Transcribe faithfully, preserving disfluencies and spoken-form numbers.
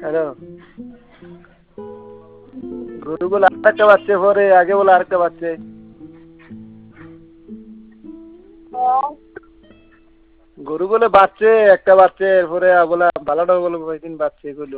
hello গরু বলে আরেকটা বাচ্চা পরে আগে বলে আরেকটা বাচ্চা গরু বলে বাচ্চে একটা বাচ্চা এরপরে বলে বালাটা বলে কয়দিন বাচ্চা এগুলো